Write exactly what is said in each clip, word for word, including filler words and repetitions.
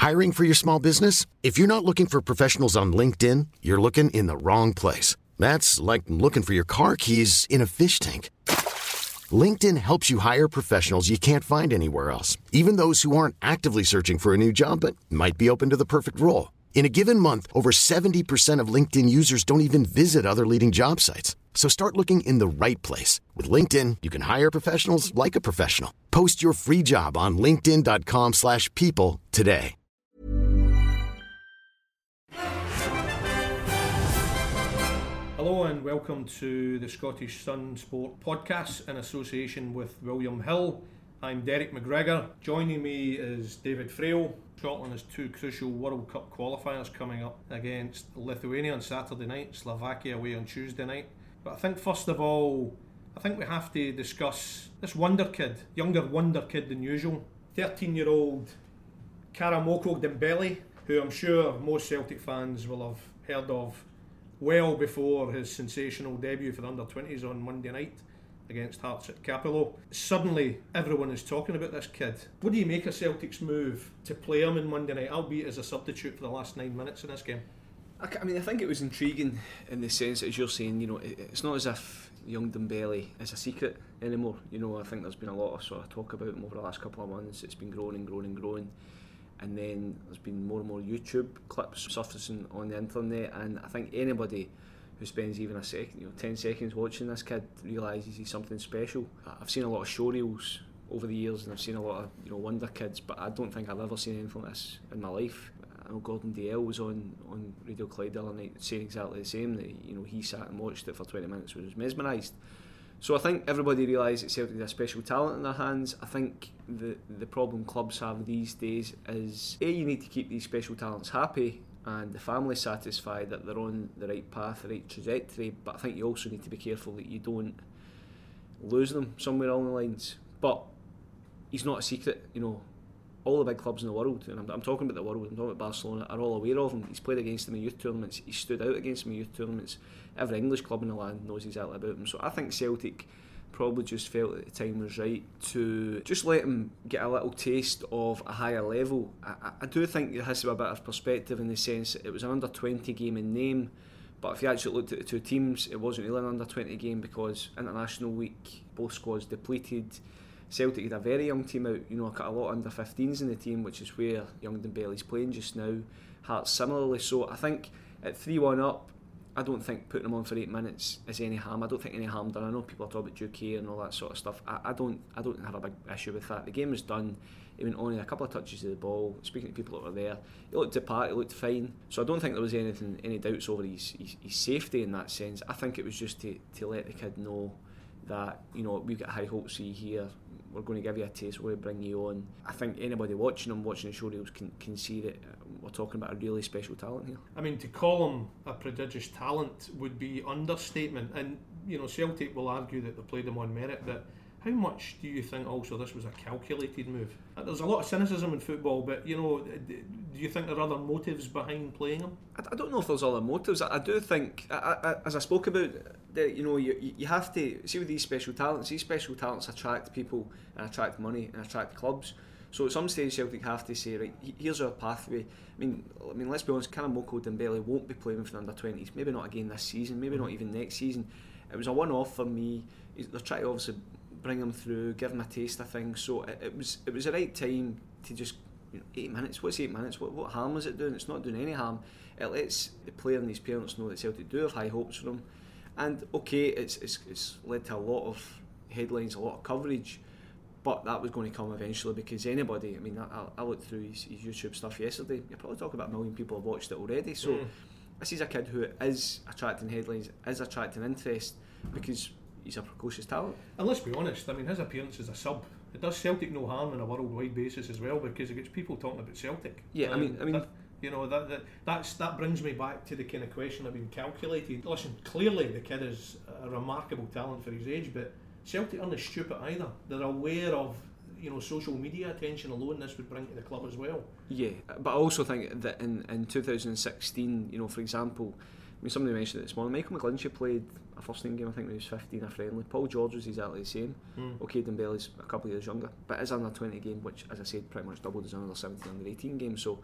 Hiring for your small business? If you're not looking for professionals on LinkedIn, you're looking in the wrong place. That's like looking for your car keys in a fish tank. LinkedIn helps you hire professionals you can't find anywhere else, even those who aren't actively searching for a new job but might be open to the perfect role. In a given month, over seventy percent of LinkedIn users don't even visit other leading job sites. So start looking in the right place. With LinkedIn, you can hire professionals like a professional. Post your free job on linkedin.com slash people today. Hello and welcome to the Scottish Sun Sport podcast in association with William Hill. I'm Derek McGregor. Joining me is David Frail. Scotland has two crucial World Cup qualifiers coming up against Lithuania on Saturday night, Slovakia away on Tuesday night. But I think first of all, I think we have to discuss this wonder kid, younger wonder kid than usual. thirteen-year-old Karamoko Dembele, who I'm sure most Celtic fans will have heard of well before his sensational debut for the under twenties on Monday night against Hearts at Capello. Suddenly everyone is talking about this kid. What do you make of Celtic's move to play him on Monday night, albeit as a substitute for the last nine minutes in this game? I mean, I think it was intriguing in the sense that, as you're saying, you know, it's not as if young Dembele is a secret anymore. You know, I think there's been a lot of sort of talk about him over the last couple of months. It's been growing and growing and growing. And then there's been more and more YouTube clips surfacing on the internet, and I think anybody who spends even a second, you know, ten seconds watching this kid realises he's something special. I've seen a lot of showreels over the years, and I've seen a lot of, you know, wonder kids, but I don't think I've ever seen anything like this in my life. I know Gordon Dalziel was on, on Radio Clyde the other night saying exactly the same, that, you know, he sat and watched it for twenty minutes and was mesmerised. So I think everybody realised that Celtic has a special talent in their hands. I think the the problem clubs have these days is, A, you need to keep these special talents happy and the family satisfied that they're on the right path, the right trajectory, but I think you also need to be careful that you don't lose them somewhere along the lines. But he's not a secret, you know. All the big clubs in the world, and I'm, I'm talking about the world, I'm talking about Barcelona, are all aware of him. He's played against them in youth tournaments, he's stood out against them in youth tournaments. Every English club in the land knows exactly about him. So I think Celtic probably just felt at the time was right to just let him get a little taste of a higher level. I, I do think there has to be a bit of perspective in the sense that it was an under twenty game in name, but if you actually looked at the two teams, it wasn't really an under twenty game because international week, both squads depleted. Celtic had a very young team out, you know, a lot of under fifteens in the team, which is where young Dembele's playing just now. Hearts similarly. So I think at three one up, I don't think putting him on for eight minutes is any harm. I don't think any harm done. I know people are talking about Duque and all that sort of stuff. I, I don't I don't have a big issue with that. The game was done. He went on a couple of touches of the ball. Speaking to people that were there, he looked apart, he looked fine. So I don't think there was anything, any doubts over his, his, his safety in that sense. I think it was just to, to let the kid know that, you know, we've got high hopes for you here. We're going to give you a taste, we're going to bring you on. I think anybody watching him, watching the showreels can, can see that we're talking about a really special talent here. I mean, to call him a prodigious talent would be understatement, and, you know, Celtic will argue that they played him on merit, but how much do you think also this was a calculated move? There's a lot of cynicism in football, but, you know, do you think there are other motives behind playing him? I, I don't know if there's other motives. I, I do think, I, I, as I spoke about, that, you know, you, you have to see with these special talents, these special talents attract people and attract money and attract clubs. So at some stage Celtic have to say, right, here's our pathway. I mean, I mean, let's be honest, Karamoko Dembele won't be playing for the under twenties, maybe not again this season, maybe not even next season. It was a one-off for me. They're trying to obviously bring him through, give him a taste of things. So it, it was it was the right time to just, you know, eight minutes. What's eight minutes? What what harm is it doing? It's not doing any harm. It lets the player and his parents know that Celtic do have high hopes for him. And okay, it's it's it's led to a lot of headlines, a lot of coverage, but that was going to come eventually because anybody, I mean, I, I looked through his, his YouTube stuff yesterday, you're probably talking about a million people have watched it already. So mm. this is a kid who is attracting headlines, is attracting interest because he's a precocious talent. And let's be honest, I mean, his appearance as a sub, it does Celtic no harm on a worldwide basis as well because it gets people talking about Celtic. Yeah, um, I mean, I mean, that, you know, that, that that's that brings me back to the kind of question of being calculated. Listen, clearly the kid is a remarkable talent for his age, but Celtic aren't stupid either. They're aware of, you know, social media attention alone this would bring to the club as well. Yeah, but I also think that in, in two thousand sixteen, you know, for example, mean, somebody mentioned it this morning. Michael McGlinchey played a first team game, I think when he was fifteen, a friendly. Paul George was exactly the same. Mm. Okay, Dembele's a couple of years younger, but his under twenty game, which, as I said, pretty much doubled his under seventeen, under eighteen game. So,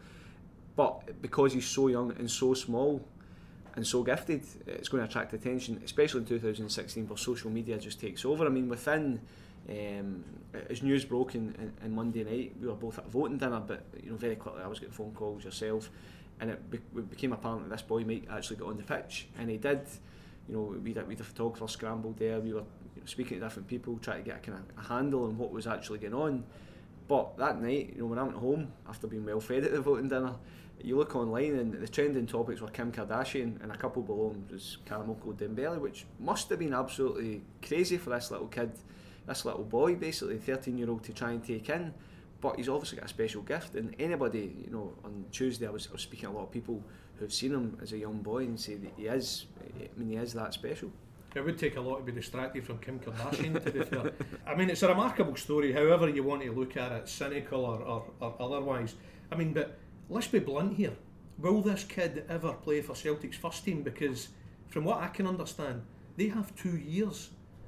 but because he's so young and so small and so gifted, it's going to attract attention, especially in two thousand sixteen, where social media just takes over. I mean, within um, as news broke in, in, in Monday night, we were both at a voting dinner, but you know, very quickly I was getting phone calls, yourself, and it, be, it became apparent that this boy might actually get on the pitch, and he did. You know, we had, we had a photographer scrambled there. We were you know, speaking to different people, trying to get a kind of a handle on what was actually going on. But that night, you know, when I went home after being well fed at the voting dinner, you look online and the trending topics were Kim Kardashian, and a couple below him was Karamoko Dembele, which must have been absolutely crazy for this little kid, this little boy, basically thirteen year old, to try and take in. But he's obviously got a special gift, and anybody, you know, on Tuesday I was, I was speaking to a lot of people who've seen him as a young boy and say that he is, I mean, he is that special. It would take a lot to be distracted from Kim Kardashian, to be fair. I mean, it's a remarkable story, however you want to look at it, cynical or, or, or otherwise. I mean, but let's be blunt here. Will this kid ever play for Celtic's first team? Because from what I can understand, they have two years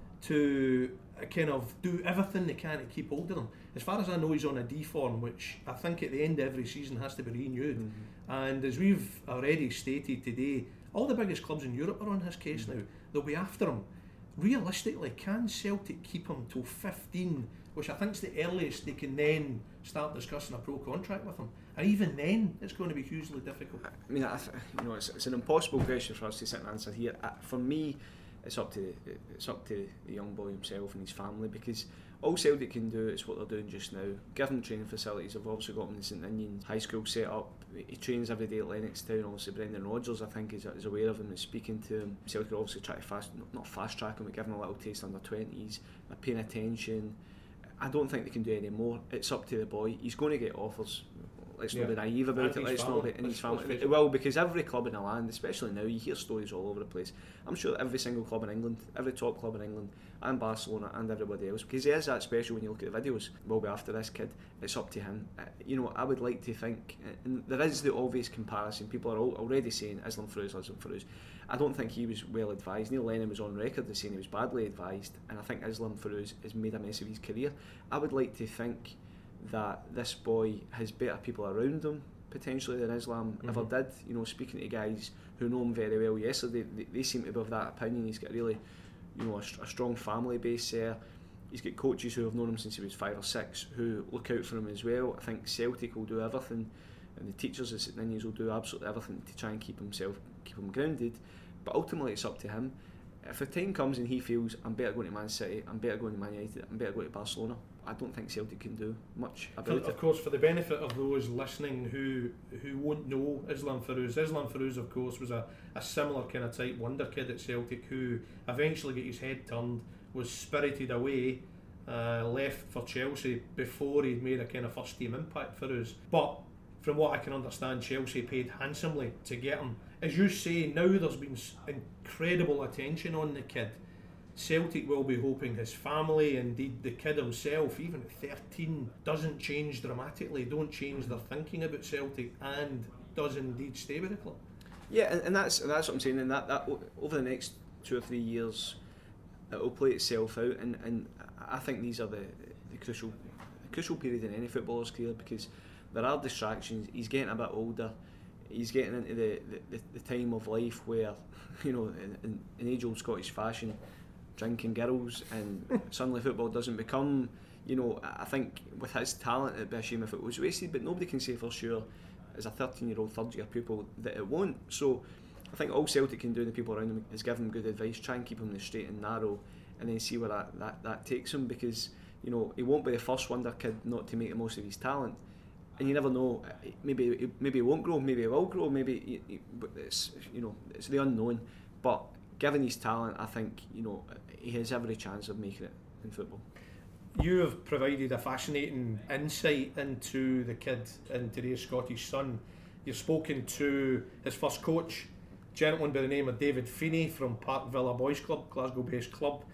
to kind of do everything they can to keep hold of them. As far as I know, he's on a D form, which I think at the end of every season has to be renewed. Mm-hmm. And as we've already stated today, all the biggest clubs in Europe are on his case mm-hmm. now. They'll be after him. Realistically, can Celtic keep him till fifteen, which I think is the earliest they can then start discussing a pro contract with him? And even then, it's going to be hugely difficult. I mean, I th- you know, it's, it's an impossible question for us to sit and answer here. Uh, for me, it's up to the, it's up to the young boy himself and his family, because all Celtic can do is what they're doing just now. Give him training facilities. I've obviously got him in the St Ninians High School set up. He trains every day at Lennoxtown. Obviously Brendan Rodgers, I think, is, is aware of him and speaking to him. Celtic obviously try to fast, not fast track him, but give him a little taste under twenties. They're paying attention. I don't think they can do any more. It's up to the boy. He's going to get offers. Let's yeah. not be naive about and it. Let's not be in his family. It will, because every club in the land, especially now, you hear stories all over the place. I'm sure that every single club in England, every top club in England, and Barcelona and everybody else, because he is that special when you look at the videos, will be after this kid. It's up to him. Uh, you know, I would like to think, and there is the obvious comparison. People are all already saying Islam Feruz, Islam Feruz. I don't think he was well advised. Neil Lennon was on record as saying he was badly advised, and I think Islam Feruz has made a mess of his career. I would like to think that this boy has better people around him potentially than Islam mm-hmm. ever did. You know, speaking to guys who know him very well yesterday, they, they seem to be of that opinion. He's got a really, you know, a, a strong family base there. He's got coaches who have known him since he was five or six who look out for him as well. I think Celtic will do everything, and the teachers at St Ninians will do absolutely everything to try and keep himself, keep him grounded. But ultimately, it's up to him. If the time comes and he feels I'm better going to Man City, I'm better going to Man United, I'm better going to Barcelona, I don't think Celtic can do much about for, it. Of course, for the benefit of those listening who who won't know Islam Feruz, Islam Feruz, of course, was a, a similar kind of type wonder kid at Celtic who eventually got his head turned, was spirited away, uh, left for Chelsea before he'd made a kind of first team impact for us. But from what I can understand, Chelsea paid handsomely to get him. As you say, now there's been incredible attention on the kid. Celtic will be hoping his family, indeed the kid himself, even at thirteen, doesn't change dramatically, don't change their thinking about Celtic, and does indeed stay with the club. Yeah, and, and that's and that's what I'm saying. And that, that over the next two or three years, it will play itself out. And, and I think these are the, the crucial the crucial period in any footballer's career, because there are distractions. He's getting a bit older. He's getting into the, the, the time of life where, you know, in, in age-old Scottish fashion, drinking girls, and suddenly football doesn't become, you know, I think with his talent it'd be a shame if it was wasted, but nobody can say for sure as a thirteen year old third year pupil that it won't. So I think all Celtic can do, and the people around him, is give him good advice, try and keep him in the straight and narrow, and then see where that, that, that takes him, because, you know, he won't be the first wonder kid not to make the most of his talent. And you never know. Maybe maybe he won't grow. Maybe he will grow. Maybe it's, you know, it's the unknown. But given his talent, I think, you know, he has every chance of making it in football. You have provided a fascinating insight into the kid in today's Scottish Sun. You've spoken to his first coach, a gentleman by the name of David Feeney from Park Villa Boys Club, Glasgow-based club,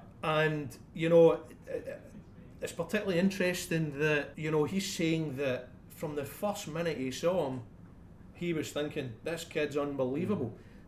and you know. It's particularly interesting that, you know, he's saying that from the first minute he saw him, he was thinking, this kid's unbelievable.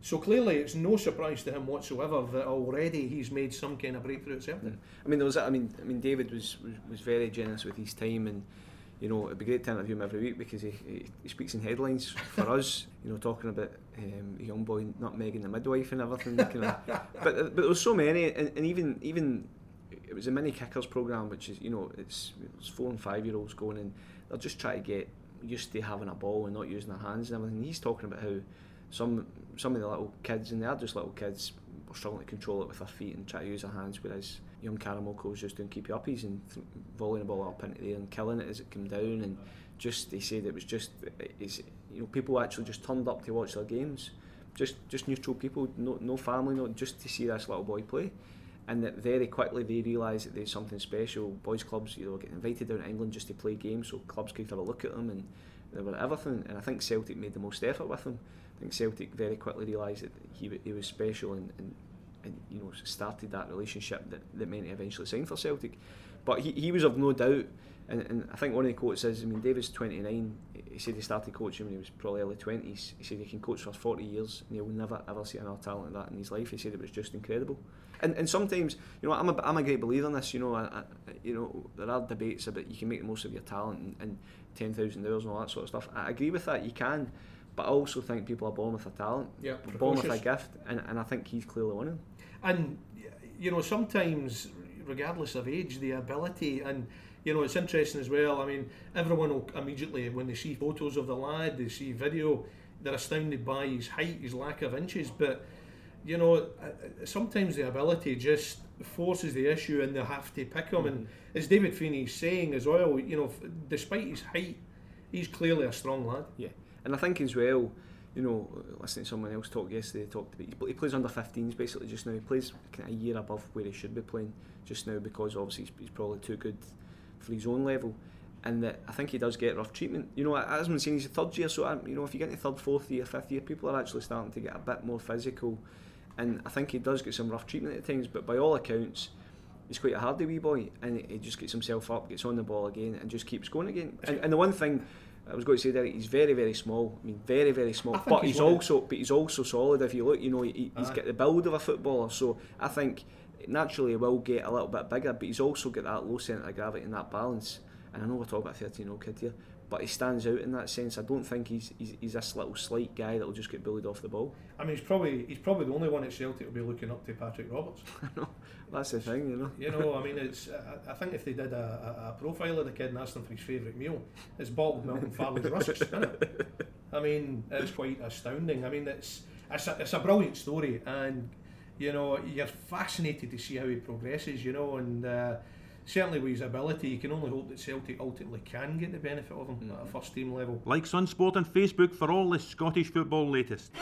So clearly it's no surprise to him whatsoever that already he's made some kind of breakthrough at Celtic. Mm. I mean, there was. I mean, I mean, David was, was, was very generous with his time, and you know, it'd be great to interview him every week because he, he, he speaks in headlines for us. You know, talking about um, a young boy nutmegging the midwife and everything. Kind of. But but there was so many, and, and even even it was a mini kickers programme, which is, you know, it's, it's four and five year olds going, and they'll just try to get used to having a ball and not using their hands and everything. He's talking about how some some of the little kids, and they are just little kids, were struggling to control it with their feet and try to use their hands, whereas young Karamoko was just doing keepy uppies and th- volleying the ball up into the air and killing it as it came down. And just, they said it was just, it's, you know, people actually just turned up to watch their games, just just neutral people, no no family, no, just to see this little boy play. And that very quickly they realised that there's something special. Boys clubs, you know, getting invited down to England just to play games, so clubs could have a look at them, and they were everything. And I think Celtic made the most effort with him. I think Celtic very quickly realised that he he was special, and, and, and you know, started that relationship that, that meant he eventually signed for Celtic. But he, he was of no doubt, and, and I think one of the quotes is, I mean, David's twenty-nine, he said he started coaching when he was probably early twenties. He said he can coach for forty years and he'll never ever see another talent like that in his life. He said it was just incredible. And and sometimes, you know, I'm a, I'm a great believer in this, you know, I, I, you know, there are debates about you can make the most of your talent and, and ten thousand hours and all that sort of stuff. I agree with that, you can, but I also think people are born with a talent, yeah, born with a gift, and, and I think he's clearly one of them. And, you know, sometimes, regardless of age, the ability, and, you know, it's interesting as well, I mean, everyone will immediately, when they see photos of the lad, they see video, they're astounded by his height, his lack of inches, but, you know, sometimes the ability just forces the issue and they have to pick him. Mm-hmm. And as David Feeney's saying as well, you know, despite his height, he's clearly a strong lad. Yeah, and I think as well, you know, listening to someone else talk yesterday, talked about he plays under fifteens basically just now. He plays kind of a year above where he should be playing just now, because obviously he's, he's probably too good for his own level. And that I think he does get rough treatment. You know, as I'm saying, he's a third year, so you know, if you get into third, fourth year, fifth year, people are actually starting to get a bit more physical. And I think he does get some rough treatment at times, but by all accounts, he's quite a hardy wee boy, and he just gets himself up, gets on the ball again, and just keeps going again. And, and the one thing I was going to say there, he's very, very small. I mean, very, very small. But he's, he's also, but he's also solid. If you look, you know, he, he's got the build of a footballer. So I think naturally he will get a little bit bigger, but he's also got that low centre of gravity and that balance. And I know we're talking about a thirteen-year-old kid here, but he stands out in that sense. I don't think he's he's, he's this little slight guy that will just get bullied off the ball. I mean, he's probably he's probably the only one at Celtic will be looking up to Patrick Roberts. I know, that's the thing, you know. You know, I mean, it's. I, I think if they did a, a, a profile of the kid and asked him for his favourite meal, it's bottled milk and Farley's rusks, isn't it? I mean, it's quite astounding. I mean, it's it's a, it's a brilliant story, and you know, you're fascinated to see how he progresses. You know, and. Uh, Certainly with his ability, you can only hope that Celtic ultimately can get the benefit of him mm-hmm. at a first team level. Like Sunsport on Facebook for all the Scottish football latest.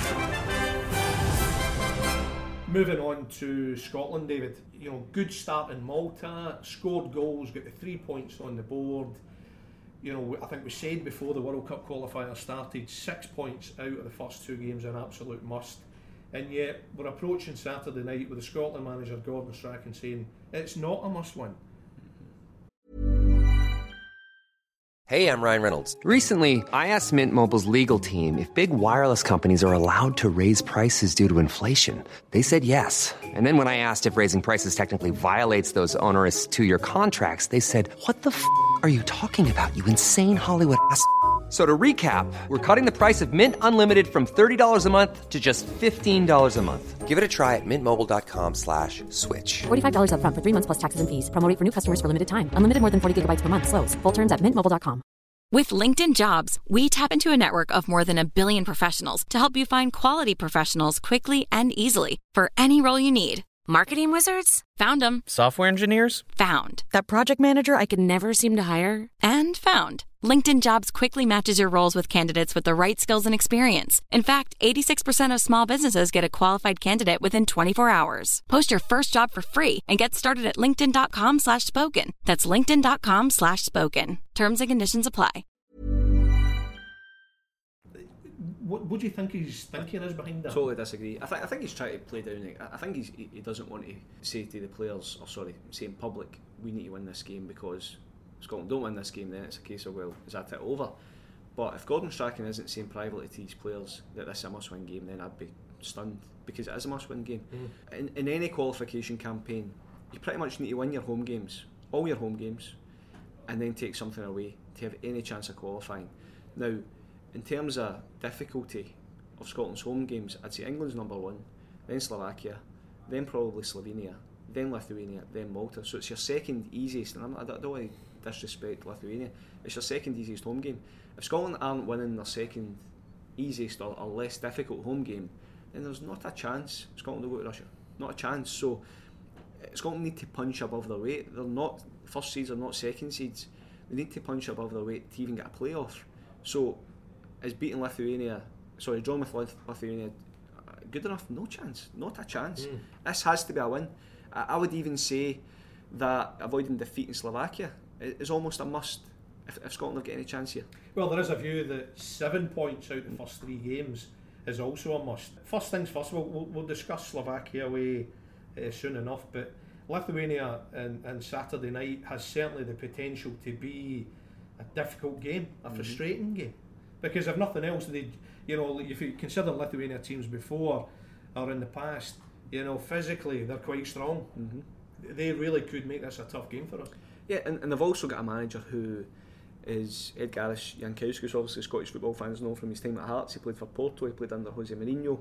Moving on to Scotland, David. You know, good start in Malta, scored goals, got the three points on the board. You know, I think we said before the World Cup qualifier started, six points out of the first two games are an absolute must. And yet, we're approaching Saturday night with the Scotland manager Gordon Strachan saying it's not a must-win. Hey, I'm Ryan Reynolds. Recently, I asked Mint Mobile's legal team if big wireless companies are allowed to raise prices due to inflation. They said yes. And then when I asked if raising prices technically violates those onerous two-year contracts, they said, what the f*** are you talking about, you insane Hollywood ass f- So to recap, we're cutting the price of Mint Unlimited from thirty dollars a month to just fifteen dollars a month. Give it a try at mintmobile.com slash switch. forty-five dollars up front for three months plus taxes and fees. Promo rate for new customers for limited time. Unlimited more than forty gigabytes per month. Slows full terms at mint mobile dot com. With LinkedIn Jobs, we tap into a network of more than a billion professionals to help you find quality professionals quickly and easily for any role you need. Marketing wizards? Found them. Software engineers? Found. That project manager I could never seem to hire? And found. LinkedIn Jobs quickly matches your roles with candidates with the right skills and experience. In fact, eighty-six percent of small businesses get a qualified candidate within twenty-four hours. Post your first job for free and get started at linkedin.com slash spoken. That's linkedin.com slash spoken. Terms and conditions apply. What, what do you think his thinking is behind that? Totally disagree. I, th- I think he's trying to play down it. I think he's, he doesn't want to say to the players, or sorry, say in public, we need to win this game because Scotland don't win this game, then it's a case of, well, is that it over? But if Gordon Strachan isn't saying privately to his players that this is a must-win game, then I'd be stunned, because it is a must-win game. Mm. In, in any qualification campaign, you pretty much need to win your home games, all your home games, and then take something away to have any chance of qualifying. Now, in terms of difficulty of Scotland's home games, I'd say England's number one, then Slovakia, then probably Slovenia, then Lithuania, then Malta. So it's your second easiest, and I'm, I don't, I don't want to disrespect Lithuania, it's your second easiest home game. If Scotland aren't winning their second easiest or, or less difficult home game, then there's not a chance Scotland will go to Russia. Not a chance. So Scotland need to punch above their weight. They're not first seeds, or not second seeds. They need to punch above their weight to even get a playoff. So is beating Lithuania, sorry, drawing with Lith- Lithuania good enough? No chance. Not a chance. Mm. This has to be a win. I, I would even say that avoiding defeat in Slovakia is almost a must if, if Scotland have got any chance here. Well, there is a view that seven points out of the first three games is also a must. First things first, we'll, we'll, we'll discuss Slovakia away uh, soon enough, but Lithuania and, and Saturday night has certainly the potential to be a difficult game, a mm-hmm. frustrating game, because if nothing else, they, you know, if you consider Lithuania teams before or in the past, you know, physically they're quite strong. Mm-hmm. They really could make this a tough game for us. Yeah, and, and they've also got a manager who is Edgaras Jankauskas. Obviously Scottish football fans know from his time at Hearts. He played for Porto, he played under Jose Mourinho.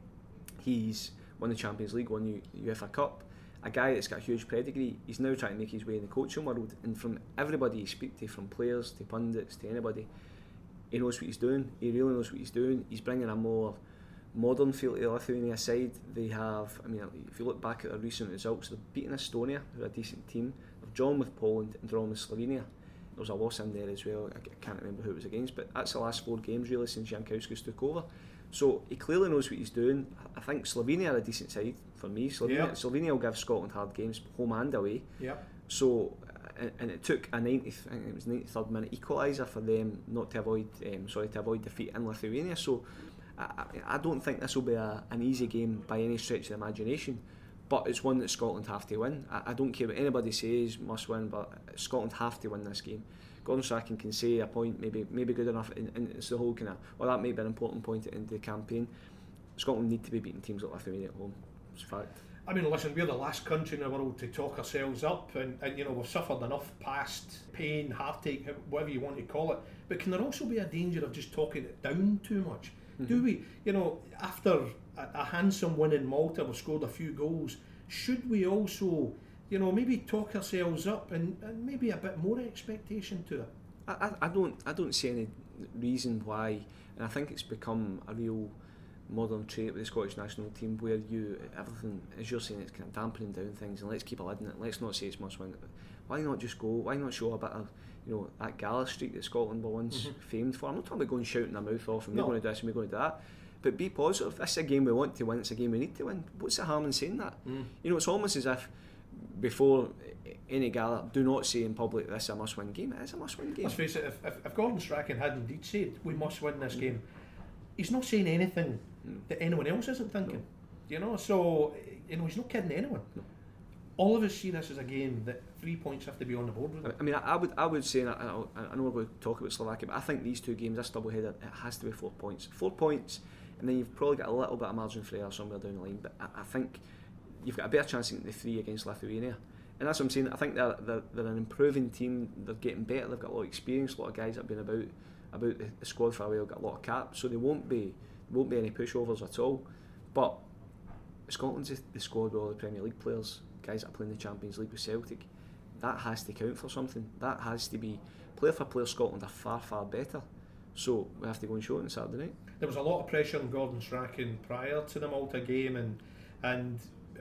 He's won the Champions League, won the UEFA Cup. A guy that's got a huge pedigree. He's now trying to make his way in the coaching world, and from everybody you speak to, from players to pundits to anybody, he knows what he's doing. He really knows what he's doing. He's bringing a more modern feel to the Lithuania side. They have, I mean, if you look back at their recent results, they've beaten Estonia, who are a decent team. They've drawn with Poland and drawn with Slovenia. There was a loss in there as well. I can't remember who it was against, but that's the last four games really since Jankauskas took over. So he clearly knows what he's doing. I think Slovenia are a decent side for me. Slovenia, yep. Slovenia will give Scotland hard games, home and away. Yep. So, and, and it took a ninetieth, I think it was ninety-third minute equaliser for them not to avoid, um, sorry, to avoid defeat in Lithuania. So, I, I don't think this will be a, an easy game by any stretch of the imagination. But it's one that Scotland have to win. I, I don't care what anybody says, must win, but Scotland have to win this game. Gordon Strachan can say a point, maybe maybe good enough, and, and it's the whole kind of, well, that might be an important point at the end of the campaign. Scotland need to be beating teams like Lithuania at home. It's a fact. I mean, listen, we're the last country in the world to talk ourselves up, and, and you know, we've suffered enough past pain, heartache, whatever you want to call it. But can there also be a danger of just talking it down too much? Mm-hmm. Do we, you know, after a, a handsome win in Malta, we've scored a few goals, should we also, you know, maybe talk ourselves up and, and maybe a bit more expectation to it? I, I, I don't I don't see any reason why, and I think it's become a real modern trait with the Scottish national team where you, everything, as you're saying, it's kind of dampening down things, and let's keep a lid on it, let's not say it's must win. Why not just go, why not show a bit of, you know, that gala streak that Scotland were once mm-hmm. famed for? I'm not talking about going shouting their mouth off and no. we're going to do this and we're going to do that, but be positive. This is a game we want to win, it's a game we need to win. What's the harm in saying that? Mm. You know, it's almost as if before any gala, do not say in public this is a must win game. It is a must win game. Let's face it, if, if, if Gordon Strachan had indeed said we must win this mm. game, he's not saying anything mm. that anyone else isn't thinking. No. You know, so you know, he's not kidding anyone. No. All of us see this as a game that three points have to be on the board with it. I mean, I, I would I would say, and I, I know we're going to talk about Slovakia, but I think these two games, this double header, it has to be four points. Four points, and then you've probably got a little bit of margin for error somewhere down the line, but I, I think you've got a better chance of the three against Lithuania. And that's what I'm saying. I think they're, they're, they're an improving team, they're getting better, they've got a lot of experience, a lot of guys that have been about about the, the squad for a while, got a lot of caps, so they won't be won't be any pushovers at all. But Scotland's the, the squad with all the Premier League players, guys that are playing the Champions League with Celtic. That has to count for something. That has to be, player for player, Scotland are far, far better. So we have to go and show it on Saturday night. There was a lot of pressure on Gordon Strachan prior to the Malta game, and and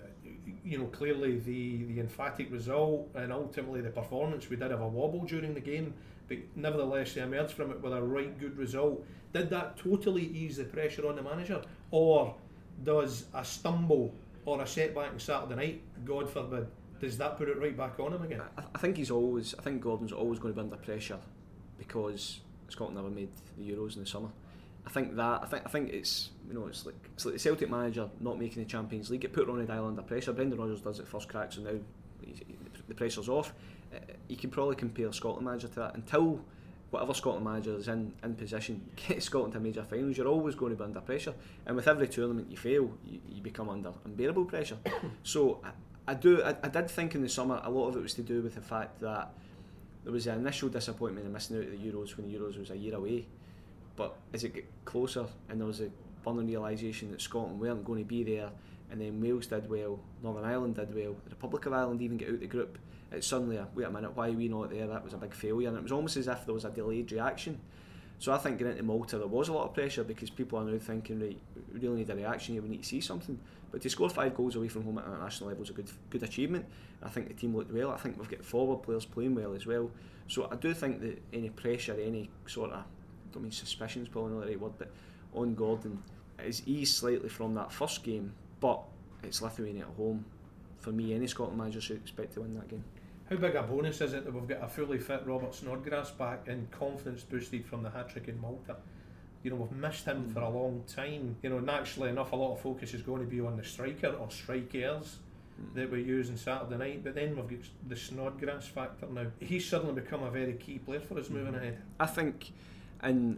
you know, clearly the, the emphatic result and ultimately the performance, we did have a wobble during the game, but nevertheless they emerged from it with a right good result. Did that totally ease the pressure on the manager, or does a stumble or a setback on Saturday night, God forbid, does that put it right back on him again? I, I think he's always, I think Gordon's always going to be under pressure because Scotland never made the Euros in the summer. I think that I think I think it's, you know, it's like it's like the Celtic manager not making the Champions League. It put Ronnie Dial under pressure. Brendan Rodgers does it first crack, so now he's, the pressure's off. Uh, you can probably compare Scotland manager to that. Until whatever Scotland manager is in, in position, get Scotland to major finals, you're always going to be under pressure. And with every tournament you fail, you, you become under unbearable pressure. So I, I do, I, I did think in the summer, a lot of it was to do with the fact that there was an initial disappointment in missing out of the Euros when the Euros was a year away. But as it got closer and there was a burning realisation that Scotland weren't going to be there, and then Wales did well, Northern Ireland did well, the Republic of Ireland even got out the group, it's suddenly a, wait a minute, why are we not there? That was a big failure, and it was almost as if there was a delayed reaction. So I think going into Malta there was a lot of pressure because people are now thinking, right, we really need a reaction here, we need to see something. But to score five goals away from home at international level is a good good achievement. I think the team looked well. I think we've got forward players playing well as well. So I do think that any pressure, any sort of, I don't mean suspicions, probably not the right word, but on Gordon is eased slightly from that first game, but it's Lithuania at home. For me, any Scotland manager should expect to win that game. How big a bonus is it that we've got a fully fit Robert Snodgrass back and confidence boosted from the hat-trick in Malta? You know, we've missed him mm. for a long time. You know, naturally enough, a lot of focus is going to be on the striker or strikers mm. that we use on Saturday night, but then we've got the Snodgrass factor now. He's suddenly become a very key player for us mm. moving ahead. I think, and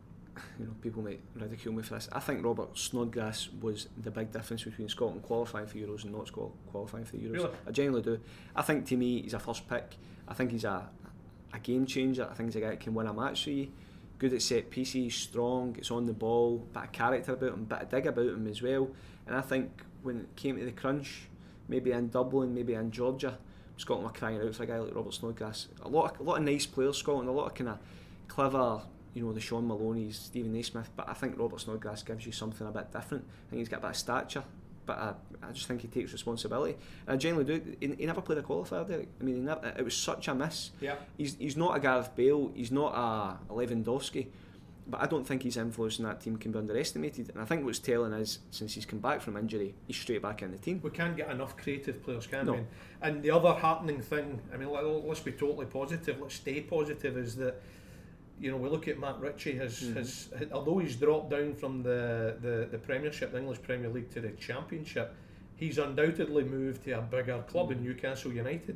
you know, people might ridicule me for this, I think Robert Snodgrass was the big difference between Scotland qualifying for Euros and not Scotland qualifying for the Euros. Really? I genuinely do. I think to me he's a first pick. I think he's a a game changer. I think he's a guy that can win a match for you. Good at set pieces, strong, gets on the ball, bit of character about him, bit of dig about him as well. And I think when it came to the crunch, maybe in Dublin, maybe in Georgia, Scotland were crying out for a guy like Robert Snodgrass. A lot of, a lot of nice players, Scotland, a lot of kind of clever, you know, the Sean Maloney's, Stephen Naismith, but I think Robert Snodgrass gives you something a bit different. I think he's got a bit of stature, but I, I just think he takes responsibility. And I genuinely do. He, he never played a qualifier, Derek. I mean, he never, it was such a miss. Yeah. He's he's not a Gareth Bale, he's not a, a Lewandowski, but I don't think his influence in that team can be underestimated. And I think what's telling is, since he's come back from injury, he's straight back in the team. We can't get enough creative players, can no. we? And the other heartening thing, I mean, let, let's be totally positive, let's stay positive, is that, you know, we look at Matt Ritchie, his, mm-hmm. his, although he's dropped down from the, the, the Premiership, the English Premier League, to the Championship, he's undoubtedly moved to a bigger club mm-hmm. in Newcastle United.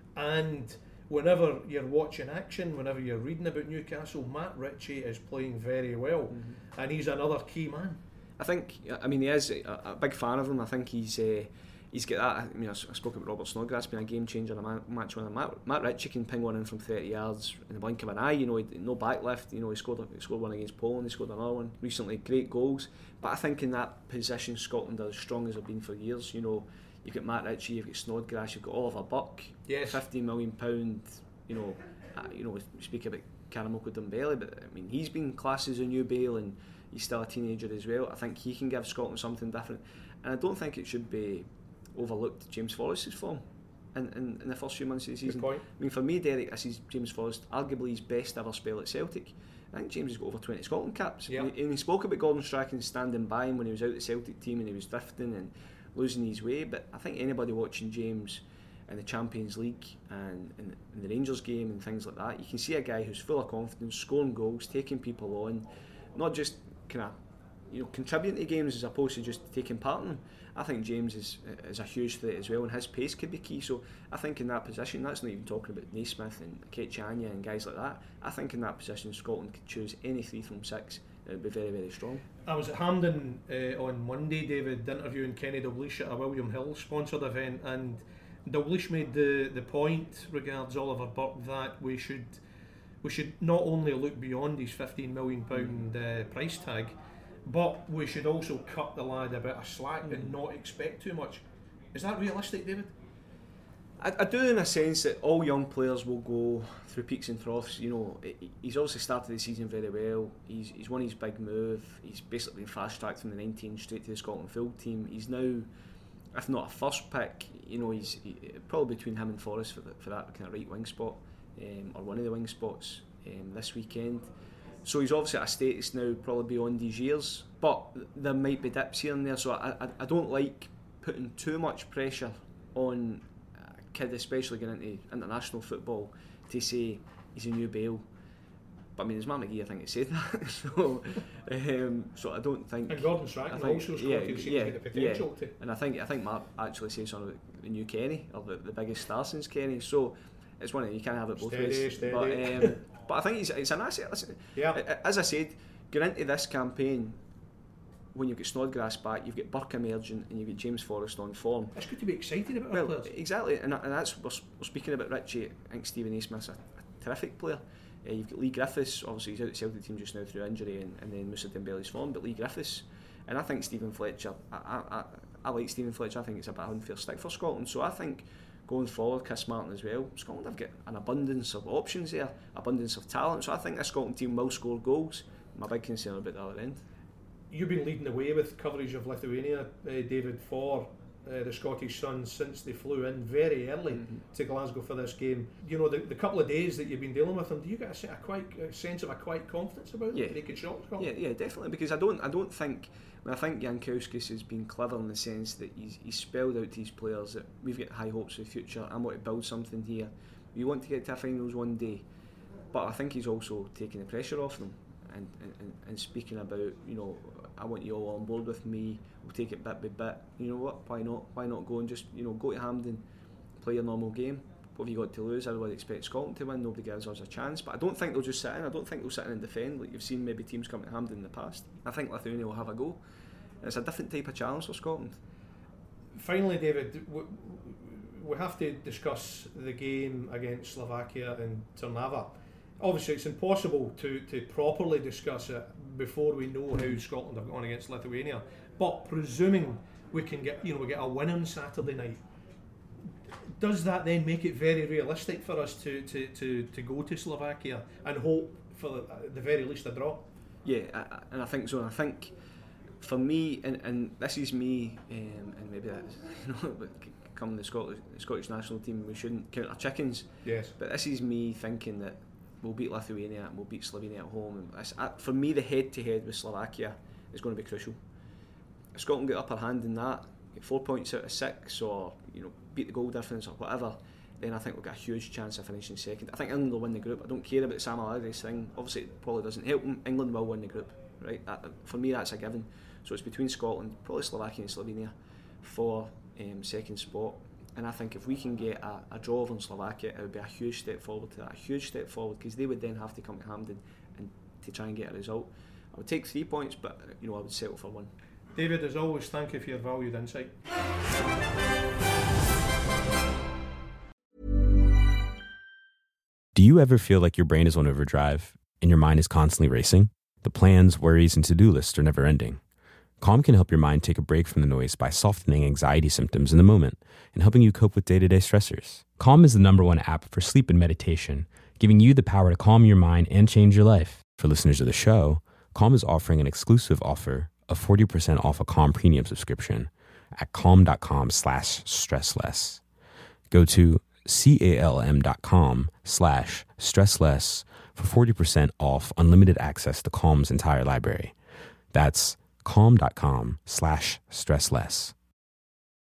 And whenever you're watching action, whenever you're reading about Newcastle, Matt Ritchie is playing very well, mm-hmm. and he's another key man. I think, I mean, he is a, a big fan of him. I think he's uh, he's got that. I mean, I spoke about Robert Snodgrass being a game changer in a man, match winner. Matt, Matt Ritchie can ping one in from thirty yards in the blink of an eye. You know, he, no backlift. You know, he scored he scored one against Poland. He scored another one recently. Great goals. But I think in that position, Scotland are as strong as they've been for years. You know, you've got Matt Ritchie, you've got Snodgrass, you've got Oliver Buck. Yes. fifteen million pound. You know, uh, you know, we speak about Karamoko Dembele, but I mean, he's been classed as a new Bale, and he's still a teenager as well. I think he can give Scotland something different, and I don't think it should be overlooked James Forrest's form in, in, in the first few months of the season. Good point. I mean, for me, Derek, this is James Forrest, arguably his best ever spell at Celtic. I think James has got over twenty Scotland caps. Yeah. And, he, and he spoke about Gordon Strachan standing by him when he was out the Celtic team and he was drifting and losing his way, but I think anybody watching James in the Champions League and in, in the Rangers game and things like that, you can see a guy who's full of confidence, scoring goals, taking people on, not just kind of, you know, contributing to games as opposed to just taking part in them. I think James is is a huge threat as well, and his pace could be key. So I think in that position, that's not even talking about Naismith and Ketchania and guys like that. I think in that position, Scotland could choose any three from six. It would be very, very strong. I was at Hampden uh, on Monday, David, interviewing Kenny Dalglish at a William Hill sponsored event, and Dalglish made the, the point regards Oliver Burke that we should we should not only look beyond his fifteen million pound mm. uh, price tag, but we should also cut the lad a bit of slack mm. and not expect too much. Is that realistic, David? I, I do, in a sense that all young players will go through peaks and troughs. You know, he's obviously started the season very well. He's he's won his big move. He's basically been fast tracked from the nineteen straight to the Scotland field team. He's now, if not a first pick, you know, he's he, probably between him and Forrest for, the, for that kind of right wing spot, um, or one of the wing spots um, this weekend. So he's obviously at a status now probably beyond his years, but there might be dips here and there. So I, I, I don't like putting too much pressure on a kid, especially getting into international football, to say he's a new Bale. But I mean, it's Matt McGee, I think, that said that. so, um, so I don't think. And Gordon Strachan also yeah, seems yeah, to get the potential yeah. to. And I think I think Matt actually says something about the new Kenny, or the, the biggest star since Kenny. So it's one of you can't have it both steady, ways. Steady. But um, But I think he's, he's an asset. Listen, yeah. As I said, going into this campaign, when you've got Snodgrass back, you've got Burke emerging, and you've got James Forrest on form. It's good to be excited about well, our players. Exactly, and, and that's we're, we're speaking about Richie. I think Stephen A. Smith's a, a terrific player. Uh, you've got Lee Griffiths, obviously he's out of the Celtic team just now through injury, and, and then Moussa Dembele's form, but Lee Griffiths, and I think Stephen Fletcher, I, I, I, I like Stephen Fletcher. I think it's a bit unfair stick for Scotland, so I think going forward, Chris Martin as well, Scotland have got an abundance of options there, abundance of talent, so I think this Scotland team will score goals. My big concern about the other end. You've been leading the way with coverage of Lithuania, uh, David, for uh, the Scottish Sun since they flew in very early mm-hmm. to Glasgow for this game. You know, the, the couple of days that you've been dealing with them, do you get a, a, quite, a sense of a quiet confidence about them? Yeah. They could shock Scotland? Yeah, yeah, definitely, because I don't, I don't think, I, mean, I think Jankowskis has been clever in the sense that he's, he's spelled out to his players that we've got high hopes for the future. I want to build something here. We want to get to a finals one day, but I think he's also taking the pressure off them. And, and, and speaking about, you know, I want you all on board with me, we'll take it bit by bit. You know what, why not? Why not go and just, you know, go to Hampden, play your normal game. What have you got to lose? Everybody expects Scotland to win, nobody gives us a chance. But I don't think they'll just sit in, I don't think they'll sit in and defend like you've seen maybe teams come to Hampden in the past. I think Lithuania will have a go. And it's a different type of challenge for Scotland. Finally, David, we have to discuss the game against Slovakia in Trnava. Obviously, it's impossible to, to properly discuss it before we know how Scotland have gone against Lithuania. But presuming we can get, you know, we get a win on Saturday night, does that then make it very realistic for us to, to, to, to go to Slovakia and hope for the, at the very least a draw? Yeah, I, and I think so. I think for me, and, and this is me, um, and maybe that's, you know, coming the Scottish, the Scottish national team, we shouldn't count our chickens. Yes. But this is me thinking that we'll beat Lithuania and we'll beat Slovenia at home. And uh, for me, the head-to-head with Slovakia is going to be crucial. If Scotland get upper hand in that, get four points out of six, or you know, beat the goal difference or whatever, then I think we've got a huge chance of finishing second. I think England will win the group. I don't care about the Sam Allardyce thing. Obviously, it probably doesn't help them. England will win the group, right? That, for me, that's a given. So it's between Scotland, probably Slovakia and Slovenia, for um, second spot. And I think if we can get a, a draw on Slovakia, it would be a huge step forward to that, a huge step forward, because they would then have to come to Hampden and to try and get a result. I would take three points, but you know, I would settle for one. David, as always, thank you for your valued insight. Do you ever feel like your brain is on overdrive and your mind is constantly racing? The plans, worries, and to-do lists are never ending. Calm can help your mind take a break from the noise by softening anxiety symptoms in the moment and helping you cope with day-to-day stressors. Calm is the number one app for sleep and meditation, giving you the power to calm your mind and change your life. For listeners of the show, Calm is offering an exclusive offer of forty percent off a Calm premium subscription at calm.com slash stressless. Go to calm.com slash stressless for forty percent off unlimited access to Calm's entire library. That's calm.com slash stressless.